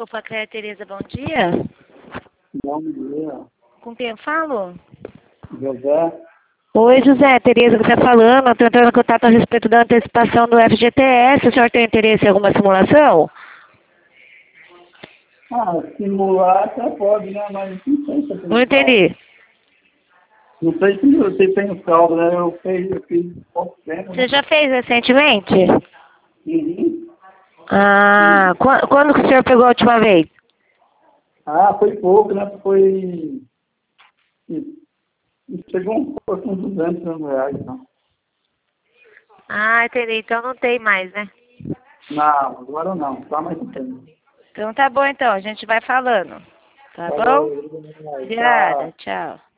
Facléia Tereza, bom dia. Bom dia. Com quem eu falo? José. Oi, José, Tereza que está falando. Estou entrando em contato a respeito da antecipação do FGTS. O senhor tem interesse em alguma simulação? Simular até pode, né? Mas não sei se eu tenho Não entendi. Não sei se você tem o saldo, né? Eu fiz pouco tempo, Você né? já fez recentemente? Uhum. Quando que o senhor pegou a última vez? Foi pouco, né? Chegou um pouco, uns 200 reais, não. Entendi. Então não tem mais, né? Não, agora não. Só mais um tempo. Então tá bom, então. A gente vai falando. Tá bom? Falou, Obrigada. Tchau.